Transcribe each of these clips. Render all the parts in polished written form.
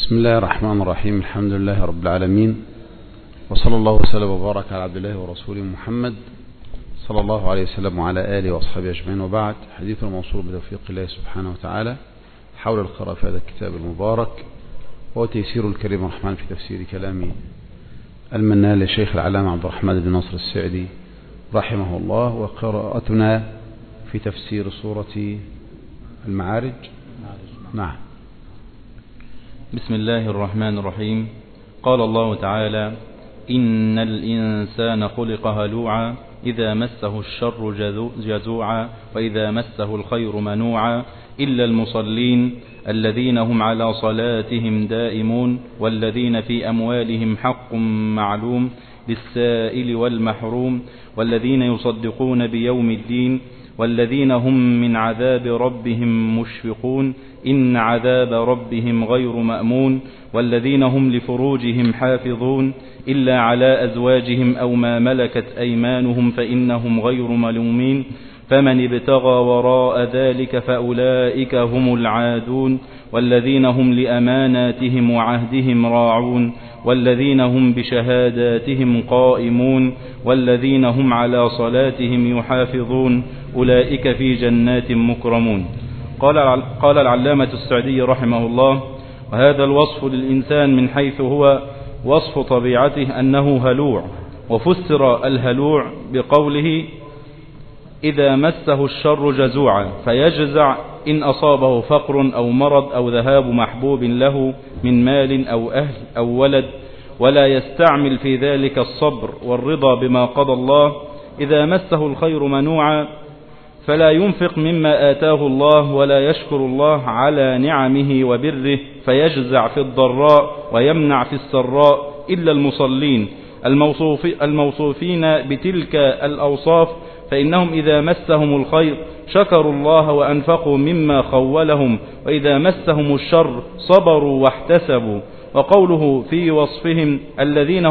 بسم الله الرحمن الرحيم. الحمد لله رب العالمين، وصلى الله وسلم وبارك على عبد الله ورسوله محمد صلى الله عليه وسلم وعلى آله وأصحابه أجمعين، وبعد. حديث الموصول بتوفيق الله سبحانه وتعالى حول القراءة في هذا الكتاب المبارك، وتيسير الكريم الرحمن في تفسير كلام المنان للشيخ العلامة عبد الرحمن بن ناصر السعدي رحمه الله، وقراءتنا في تفسير سورة المعارج. نعم. بسم الله الرحمن الرحيم. قال الله تعالى: إن الإنسان خلق هلوعا إذا مسه الشر جزوعا وإذا مسه الخير منوعا إلا المصلين الذين هم على صلاتهم دائمون والذين في أموالهم حق معلوم للسائل والمحروم والذين يصدقون بيوم الدين والذين هم من عذاب ربهم مشفقون إن عذاب ربهم غير مأمون والذين هم لفروجهم حافظون إلا على أزواجهم أو ما ملكت أيمانهم فإنهم غير ملومين فمن ابتغى وراء ذلك فأولئك هم العادون والذين هم لأماناتهم وعهدهم راعون والذين هم بشهاداتهم قائمون والذين هم على صلاتهم يحافظون أولئك في جنات مكرمون. قال العلامة السعدي رحمه الله: وهذا الوصف للإنسان من حيث هو وصف طبيعته أنه هلوع، وفسر الهلوع بقوله: إذا مسه الشر جزوعا، فيجزع إن أصابه فقر أو مرض أو ذهاب محبوب له من مال أو أهل أو ولد، ولا يستعمل في ذلك الصبر والرضا بما قضى الله. إذا مسه الخير منوعا، فلا ينفق مما آتاه الله ولا يشكر الله على نعمه وبره، فيجزع في الضراء ويمنع في السراء إلا المصلين الموصوفين بتلك الأوصاف، فإنهم إذا مسهم الخير شكروا الله وأنفقوا مما خولهم، وإذا مسهم الشر صبروا واحتسبوا. وقوله في وصفهم الذين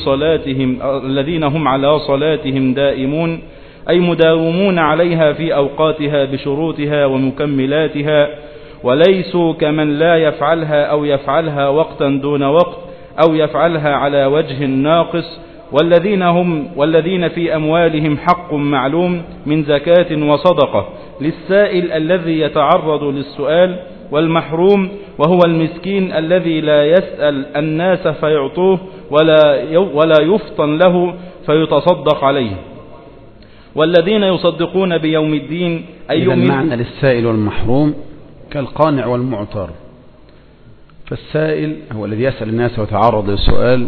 هم على صلاتهم دائمون، أي مداومون عليها في أوقاتها بشروطها ومكملاتها، وليسوا كمن لا يفعلها أو يفعلها وقتا دون وقت أو يفعلها على وجه ناقص. والذين في أموالهم حق معلوم من زكاة وصدقة للسائل الذي يتعرض للسؤال، والمحروم وهو المسكين الذي لا يسأل الناس فيعطوه ولا يفطن له فيتصدق عليه. والذين يصدقون بيوم الدين، أي المعنى للسائل والمحروم كالقانع والمعتر. فالسائل هو الذي يسأل الناس ويتعرض للسؤال،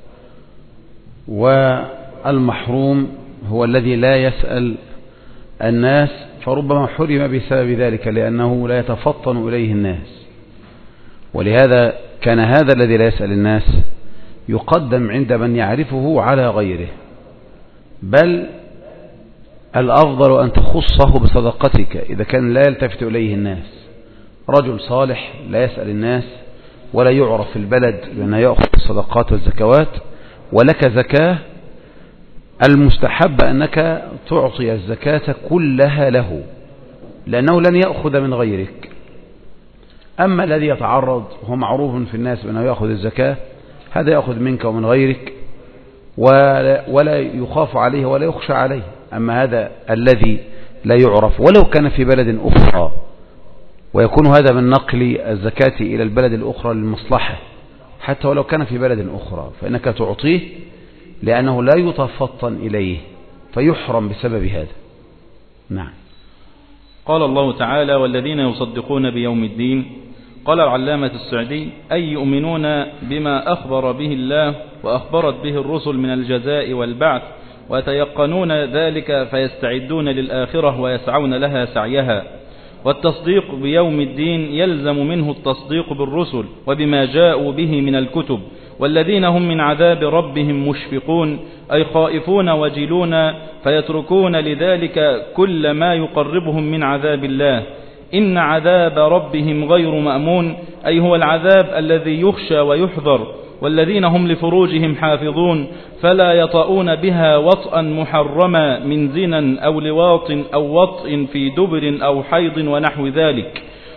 والمحروم هو الذي لا يسأل الناس، فربما حرم بسبب ذلك لأنه لا يتفطن إليه الناس. ولهذا كان هذا الذي لا يسأل الناس يقدم عند من يعرفه على غيره، بل الأفضل أن تخصه بصدقتك إذا كان لا يلتفت إليه الناس. رجل صالح لا يسأل الناس ولا يعرف في البلد لأنه يأخذ الصدقات والزكوات، ولك زكاة، المستحب أنك تعطي الزكاة كلها له لأنه لن يأخذ من غيرك. أما الذي يتعرض وهو معروف في الناس بأنه يأخذ الزكاة، هذا يأخذ منك ومن غيرك ولا يخاف عليه ولا يخشى عليه. أما هذا الذي لا يعرف ولو كان في بلد أخرى، ويكون هذا من نقل الزكاة إلى البلد الأخرى للمصلحة، حتى ولو كان في بلد أخرى فإنك تعطيه لأنه لا يتفطن إليه فيحرم بسبب هذا. نعم. قال الله تعالى: والذين يصدقون بيوم الدين. قال العلامة السعدي: أي يؤمنون بما أخبر به الله وأخبرت به الرسل من الجزاء والبعث، ويتيقنون ذلك فيستعدون للآخرة ويسعون لها سعيها. والتصديق بيوم الدين يلزم منه التصديق بالرسل وبما جاءوا به من الكتب. والذين هم من عذاب ربهم مشفقون، أي خائفون وجلون، فيتركون لذلك كل ما يقربهم من عذاب الله. إن عذاب ربهم غير مأمون، أي هو العذاب الذي يخشى ويحذر. والذين هم لفروجهم حافظون، فلا يطؤون بها وطئا محرما من زنا أو لواط أو وطء في دبر أو حيض ونحو ذلك.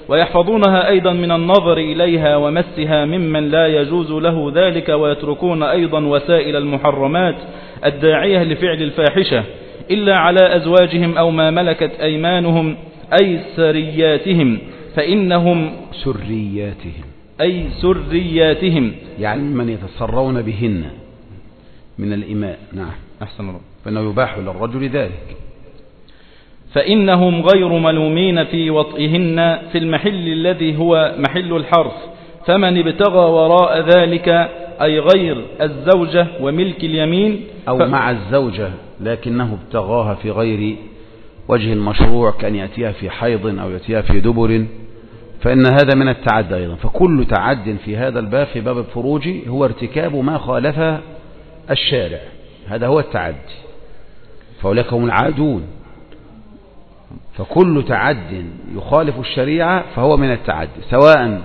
ويحفظونها أيضا من النظر إليها ومسها ممن لا يجوز له ذلك، ويتركون أيضا وسائل المحرمات الداعية لفعل الفاحشة إلا على أزواجهم أو ما ملكت أيمانهم أي سرياتهم، فإنهم سرياتهم يعني من يتسرون بهن من الإماء. نعم، أحسن الله. فإنه يباح للرجل ذلك، فإنهم غير ملومين في وطئهن في المحل الذي هو محل الحرث، فمن ابتغى وراء ذلك أي غير الزوجة وملك اليمين أو مع الزوجة لكنه ابتغاها في غير وجه مشروع، كأن يأتيها في حيض أو يأتيها في دبر، فإن هذا من التعدي أيضا. فكل تعد في هذا الباب، في باب الفروج، هو ارتكاب ما خالف الشارع، هذا هو التعدي، فأولئك هم العادون. فكل تعد يخالف الشريعة فهو من التعدي، سواء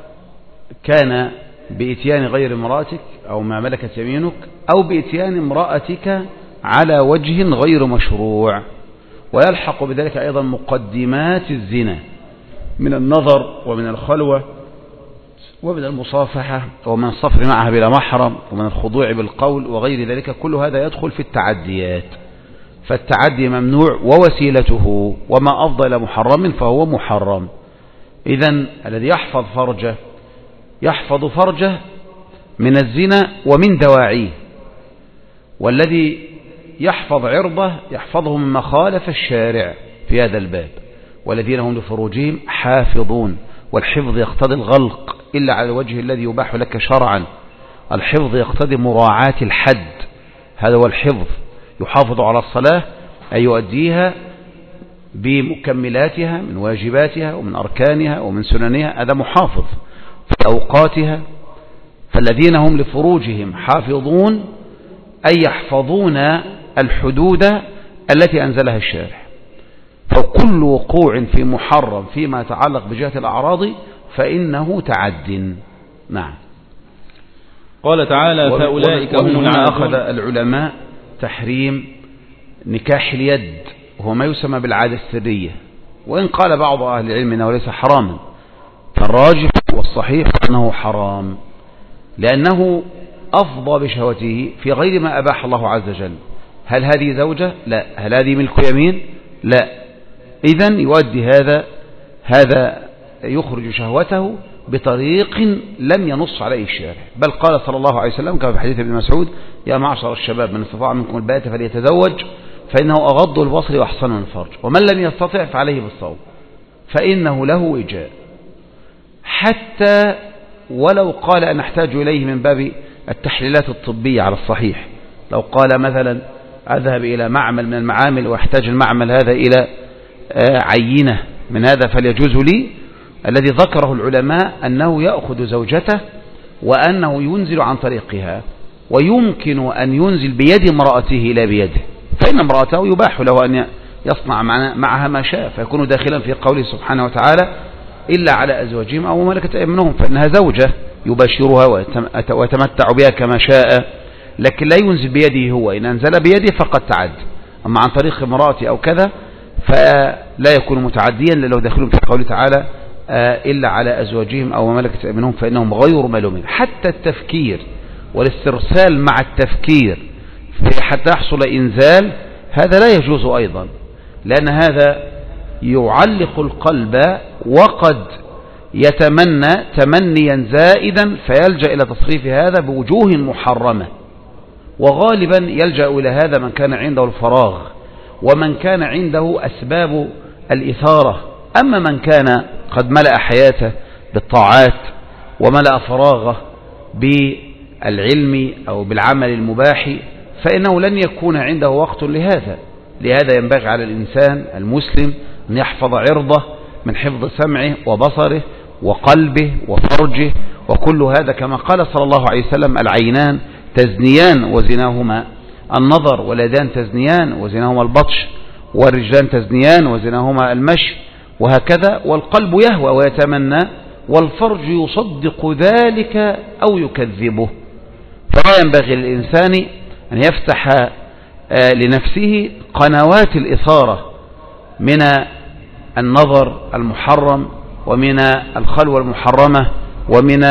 كان بإتيان غير امرأتك أو ما ملكت يمينك، أو بإتيان امرأتك على وجه غير مشروع. ويلحق بذلك أيضا مقدمات الزنا من النظر ومن الخلوة ومن المصافحة ومن الصفر معها بلا محرم ومن الخضوع بالقول وغير ذلك، كل هذا يدخل في التعديات. فالتعدي ممنوع ووسيلته، وما أفضل إلى محرم فهو محرم. إذن الذي يحفظ فرجه يحفظ فرجه من الزنا ومن دواعيه، والذي يحفظ عرضه يحفظه مما خالف الشارع في هذا الباب. والذين هم لفروجهم حافظون، والحفظ يقتضي الغلق إلا على الوجه الذي يباح لك شرعا. الحفظ يقتضي مراعاة الحد، هذا هو الحفظ. يحافظ على الصلاة أي يؤديها بمكملاتها من واجباتها ومن أركانها ومن سننها، هذا محافظ في أوقاتها. فالذين هم لفروجهم حافظون أي يحفظون الحدود التي أنزلها الشارع. فكل وقوع في محرم فيما يتعلق بجهة الأعراض فإنه تعد. نعم. قال تعالى فأولئك هم العادون. أخذ العلماء تحريم نكاح اليد، وهو ما يسمى بالعادة السرية، وإن قال بعض أهل العلم أنه ليس حراما، فالراجح والصحيح أنه حرام، لأنه أفضى بشهوته في غير ما أباح الله عز وجل. هل هذه زوجة؟ لا. هل هذه ملك يمين؟ لا. إذن يؤدي هذا يخرج شهوته بطريق لم ينص عليه الشارع، بل قال صلى الله عليه وسلم كما في حديث ابن مسعود: يا معشر الشباب من استطاع منكم الباءة فليتزوج فإنه أغض البصر وأحسن الفرج، ومن لم يستطع فعليه بالصوم فإنه له وجاء. حتى ولو قال أن أحتاج إليه من باب التحليلات الطبية على الصحيح، لو قال مثلا أذهب إلى معمل من المعامل وأحتاج المعمل هذا إلى عينة من هذا فليجوز لي، الذي ذكره العلماء أنه يأخذ زوجته وأنه ينزل عن طريقها، ويمكن أن ينزل بيد امرأته لا بيده، فإن امرأته يباح له أن يصنع معها ما شاء، فيكون داخلا في قوله سبحانه وتعالى: إلا على أزواجهم أو ملكت أيمانهم، فإنها زوجة يباشرها ويتمتع بها كما شاء، لكن لا ينزل بيده هو. إن أنزل بيده فقد تعد، أما عن طريق امرأته أو كذا فلا يكون متعديا، لو داخلهم في قوله تعالى: إلا على أزواجهم أو ملكت أيمانهم فإنهم غير ملومين. حتى التفكير والاسترسال مع التفكير حتى يحصل إنزال هذا لا يجوز أيضا، لأن هذا يعلق القلب وقد يتمنى تمنيا زائدا فيلجأ إلى تصريف هذا بوجوه محرمة، وغالبا يلجأ إلى هذا من كان عنده الفراغ ومن كان عنده أسباب الإثارة. أما من كان قد ملأ حياته بالطاعات وملأ فراغه بالعلم أو بالعمل المباح فإنه لن يكون عنده وقت لهذا. لهذا ينبغي على الإنسان المسلم أن يحفظ عرضه من حفظ سمعه وبصره وقلبه وفرجه، وكل هذا كما قال صلى الله عليه وسلم: العينان تزنيان وزناهما النظر، واليدان تزنيان وزناهما البطش، والرجلان تزنيان وزناهما المشي، وهكذا. والقلب يهوى ويتمنى، والفرج يصدق ذلك أو يكذبه. فلا ينبغي للإنسان أن يفتح لنفسه قنوات الإثارة من النظر المحرم ومن الخلوة المحرمة ومن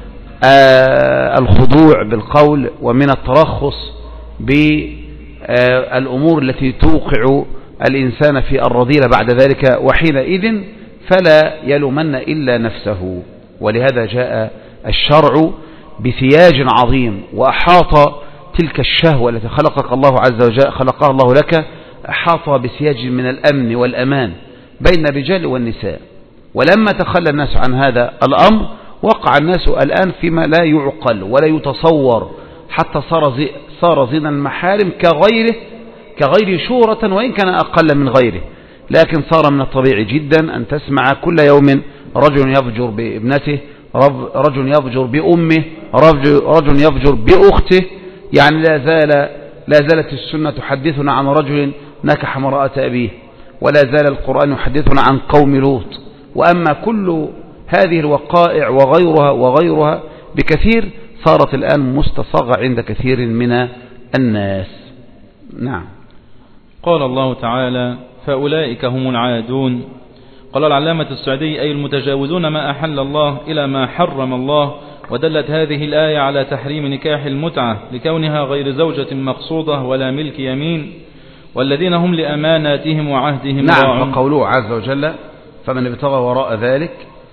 الخضوع بالقول ومن الترخص بالأمور التي توقع الإنسان في الرذيلة بعد ذلك، وحينئذ فلا يلومن إلا نفسه. ولهذا جاء الشرع بسياج عظيم وأحاط تلك الشهوة التي خلقها الله لك، أحاط بسياج من الأمن والأمان بين الرجال والنساء. ولما تخلى الناس عن هذا الأمر وقع الناس الآن فيما لا يعقل ولا يتصور، حتى صار زنا المحارم كغير شورة وإن كان أقل من غيره، لكن صار من الطبيعي جدا أن تسمع كل يوم رجل يفجر بابنته، رجل يفجر بأمه، رجل يفجر بأخته. يعني لا زالت السنة تحدثنا عن رجل نكح امرأة أبيه، ولا زال القرآن يحدثنا عن قوم لوط. وأما كل هذه الوقائع وغيرها بكثير صارت الآن مستصاغة عند كثير من الناس. نعم. قال الله تعالى: فأولئك هم العادون. قال العلامة السعدي: أي المتجاوزون ما أحل الله إلى ما حرم الله. ودلت هذه الآية على تحريم نكاح المتعة لكونها غير زوجة مقصودة ولا ملك يمين، والذين هم لأماناتهم وعهدهم راعون. نعم. فقوله عز وجل: فمن ابتغى وراء ذلك،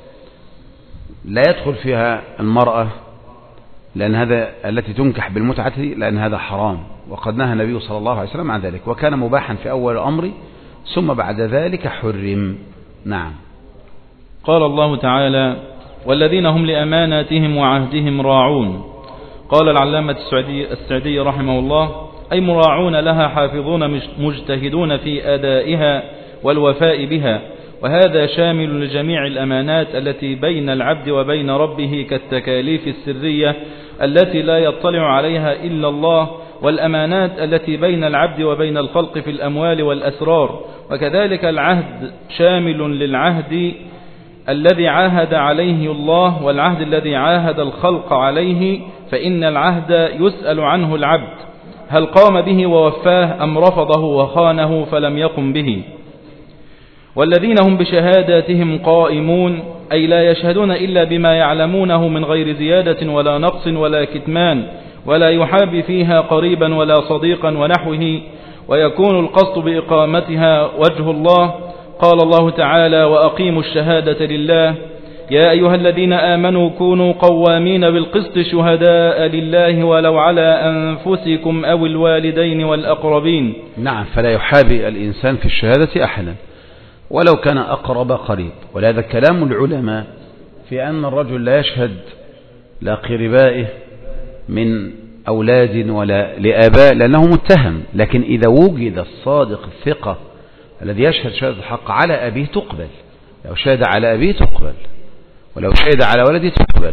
لا يدخل فيها المرأة، لأن هذا التي تنكح بالمتعة، لأن هذا حرام، وقد نهى النبي صلى الله عليه وسلم عن ذلك، وكان مباحا في أول الأمر ثم بعد ذلك حرم. نعم. قال الله تعالى: والذين هم لأماناتهم وعهدهم راعون. قال العلامة السعدي رحمه الله: أي مراعون لها، حافظون مجتهدون في أدائها والوفاء بها. وهذا شامل لجميع الأمانات التي بين العبد وبين ربه، كالتكاليف السرية التي لا يطلع عليها إلا الله، والأمانات التي بين العبد وبين الخلق في الأموال والأسرار. وكذلك العهد شامل للعهد الذي عاهد عليه الله والعهد الذي عاهد الخلق عليه، فإن العهد يسأل عنه العبد هل قام به ووفاه أم رفضه وخانه فلم يقم به. والذين هم بشهاداتهم قائمون، أي لا يشهدون إلا بما يعلمونه من غير زيادة ولا نقص ولا كتمان، ولا يحاب فيها قريبا ولا صديقا ونحوه، ويكون القصد بإقامتها وجه الله. قال الله تعالى: وأقيموا الشهادة لله. يا أيها الذين آمنوا كونوا قوامين بالقسط شهداء لله ولو على أنفسكم أو الوالدين والأقربين. نعم. فلا يحابي الإنسان في الشهادة أحدا ولو كان أقرب قريب. ولهذا كلام العلماء في أن الرجل لا يشهد لأقربائه من أولاد ولا لآباء لأنه متهم، لكن إذا وجد الصادق الثقة الذي يشهد شهادة الحق على أبيه تقبل، لو شهد على أبيه تقبل، ولو شهد على ولده تقبل،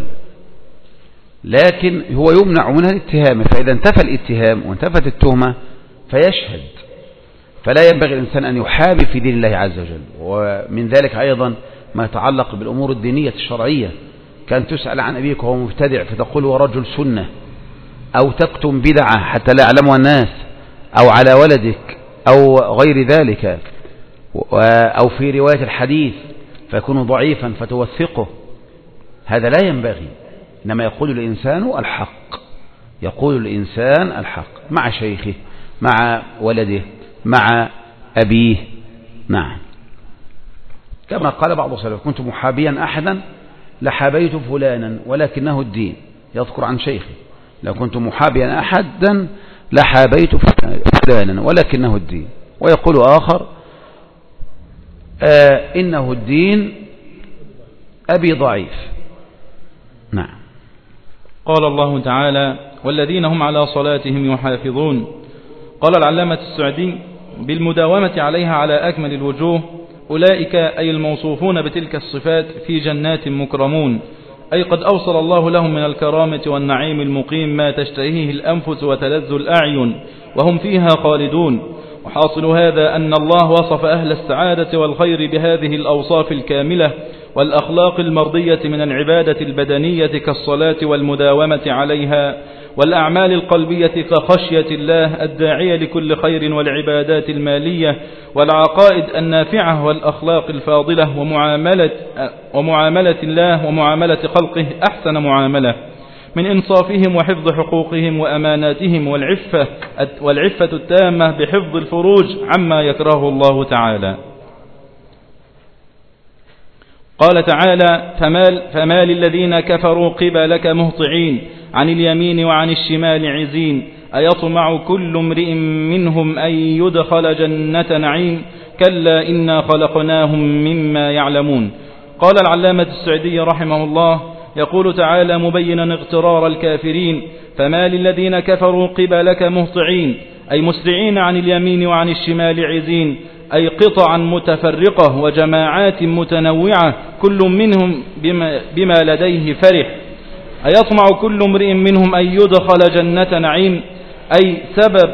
لكن هو يمنع من الاتهام. فإذا انتفى الاتهام وانتفت التهمة فيشهد. فلا ينبغي الإنسان أن يحابي في دين الله عز وجل. ومن ذلك أيضا ما يتعلق بالأمور الدينية الشرعية، كان تسأل عن أبيك وهو مبتدع فتقول هو رجل سنة، أو تكتم بدعة حتى لا يعلمها الناس، أو على ولدك أو غير ذلك، أو في رواية الحديث فيكون ضعيفا فتوثقه. هذا لا ينبغي، إنما يقول الإنسان الحق، يقول الإنسان الحق مع شيخه، مع ولده، مع أبيه. نعم. كما قال بعض السلف: كنت محابيا أحدا لحابيت فلانا ولكنه الدين. يذكر عن شيخه: لو كنت محابيا أحدا لحابيت فلانا ولكنه الدين. ويقول آخر: إنه الدين أبي ضعيف. نعم. قال الله تعالى: والذين هم على صلاتهم يحافظون. قال العلامة السعدي: بالمداومة عليها على أكمل الوجوه. أولئك أي الموصوفون بتلك الصفات في جنات مكرمون، أي قد أوصل الله لهم من الكرامة والنعيم المقيم ما تشتهيه الأنفس وتلذ الأعين، وهم فيها خالدون. وحاصل هذا أن الله وصف أهل السعادة والخير بهذه الأوصاف الكاملة والأخلاق المرضية من العبادة البدنية كالصلاة والمداومة عليها، والأعمال القلبية كخشية الله الداعية لكل خير والعبادات المالية والعقائد النافعة والأخلاق الفاضلة ومعاملة الله ومعاملة خلقه أحسن معاملة من إنصافهم وحفظ حقوقهم وأماناتهم والعفة التامة بحفظ الفروج عما يكره الله تعالى. قال تعالى: فما للذين كفروا قبلك مهطعين عن اليمين وعن الشمال عزين أيطمع كل امرئ منهم أن يدخل جنة نعيم كلا إنا خلقناهم مما يعلمون. قال العلامة السعدي رحمه الله يقول تعالى مبينا اغترار الكافرين: فما للذين كفروا قبلك مهطعين أي مسرعين عن اليمين وعن الشمال عزين أي قطعا متفرقة وجماعات متنوعة كل منهم بما لديه فرح. أيطمع كل امرئ منهم أن يدخل جنة نعيم أي سبب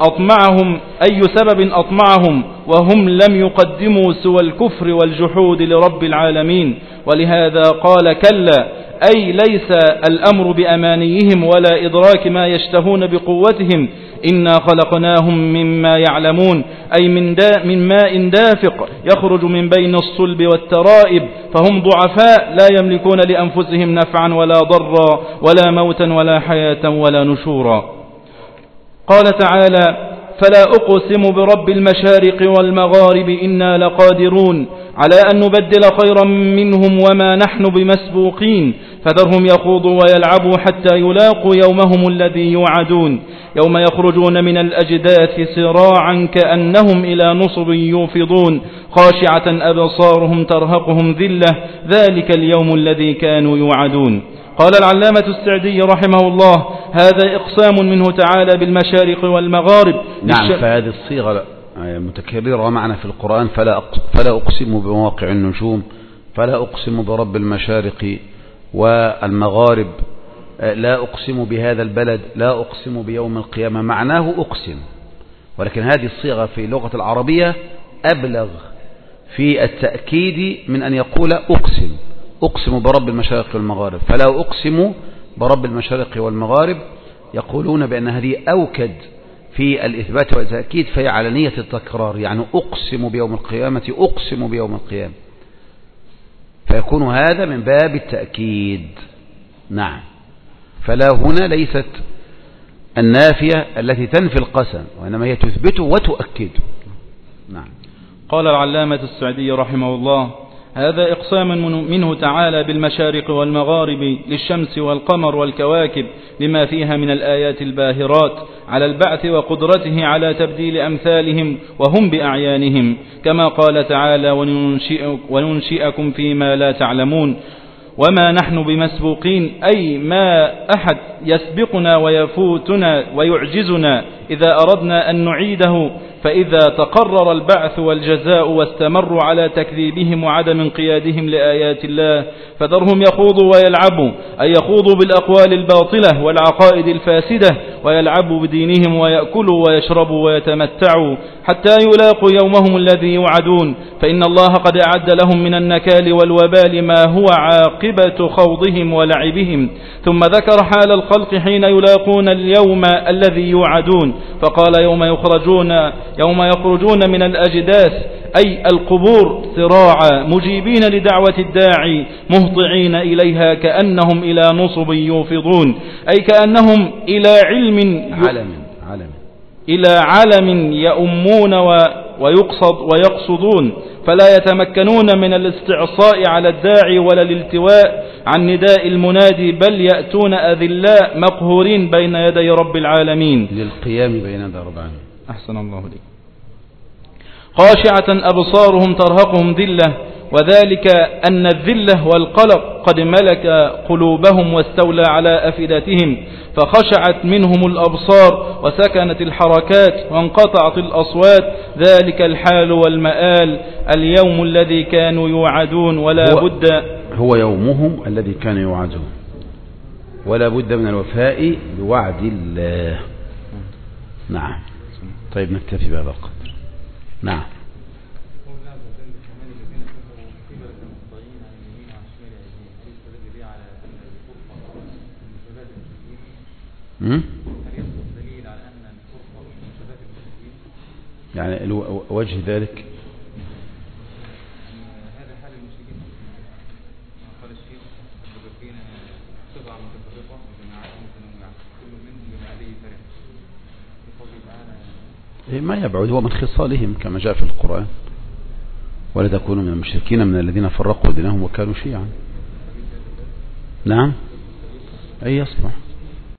أطمعهم وهم لم يقدموا سوى الكفر والجحود لرب العالمين. ولهذا قال كلا أي ليس الأمر بأمانيهم ولا إدراك ما يشتهون بقوتهم إنا خلقناهم مما يعلمون أي من ماء دافق يخرج من بين الصلب والترائب فهم ضعفاء لا يملكون لأنفسهم نفعا ولا ضرا ولا موتا ولا حياة ولا نشورا. قال تعالى: فلا أقسم برب المشارق والمغارب إنا لقادرون على أن نبدل خيرا منهم وما نحن بمسبوقين فذرهم يخوضوا ويلعبوا حتى يلاقوا يومهم الذي يوعدون يوم يخرجون من الأجداث سراعا كأنهم إلى نصب يوفضون خاشعة أبصارهم ترهقهم ذلة ذلك اليوم الذي كانوا يوعدون. قال العلامة السعدي رحمه الله: هذا إقسام منه تعالى بالمشارق والمغارب. نعم، فهذه الصيغة متكررة معنا في القرآن: فلا أقسم بمواقع النجوم، فلا أقسم برب المشارق والمغارب، لا أقسم بهذا البلد، لا أقسم بيوم القيامة. معناه أقسم، ولكن هذه الصيغة في اللغة العربية أبلغ في التأكيد من أن يقول أقسم برب المشارق والمغارب. فلا أقسم برب المشارق والمغارب يقولون بأن هذه أوكد في الإثبات والتأكيد، فهي علنية التكرار، يعني أقسم بيوم القيامة، أقسم بيوم القيامة، فيكون هذا من باب التأكيد. نعم، فلا هنا ليست النافية التي تنفي القسم، وإنما هي تثبته وتؤكده. نعم. قال العلامة السعدي رحمه الله: هذا إقسام منه تعالى بالمشارق والمغارب للشمس والقمر والكواكب لما فيها من الآيات الباهرات على البعث وقدرته على تبديل أمثالهم وهم بأعيانهم، كما قال تعالى: وننشئكم فيما لا تعلمون. وما نحن بمسبوقين أي ما أحد يسبقنا ويفوتنا ويعجزنا إذا أردنا أن نعيده، فإذا تقرر البعث والجزاء واستمروا على تكذيبهم وعدم انقيادهم لآيات الله فذرهم يخوضوا ويلعبوا، أي يخوضوا بالأقوال الباطلة والعقائد الفاسدة ويلعبوا بدينهم ويأكلوا ويشربوا ويتمتعوا حتى يلاقوا يومهم الذي يوعدون، فإن الله قد أعد لهم من النكال والوبال ما هو عاقبة خوضهم ولعبهم. ثم ذكر حال الخلق حين يلاقون اليوم الذي يوعدون فقال: يوم يخرجون من الأجداث أي القبور سراعا مجيبين لدعوة الداعي مهطعين إليها كأنهم إلى نصب يوفضون، أي كأنهم إلى علم يؤمون ويقصدون، فلا يتمكنون من الاستعصاء على الداعي ولا الالتواء عن نداء المنادي، بل يأتون أذلاء مقهورين بين يدي رب العالمين للقيام بين يدي رب العالمين. أحسن الله عليك. خاشعة أبصارهم ترهقهم ذلة، وذلك أن الذلة والقلق قد ملك قلوبهم واستولى على أفئدتهم، فخشعت منهم الأبصار وسكنت الحركات وانقطعت الأصوات، ذلك الحال والمآل اليوم الذي كانوا يوعدون ولا بد هو يومهم الذي كانوا يوعدون ولا بد من الوفاء بوعد الله. نعم. طيب نكتفي بهذا القدر. نعم. يعني وجه ذلك هذا حال المسلمين قال الشيخ المتفرقين سبعة متفرقة وجماعات متنوعة كل منهم بمعليه فرح بقوله تعالى ما يبعد، هو من خصالهم كما جاء في القرآن ولا تكونوا من المشركين من الذين فرقوا دينهم وكانوا شيعا. نعم أي يصلح.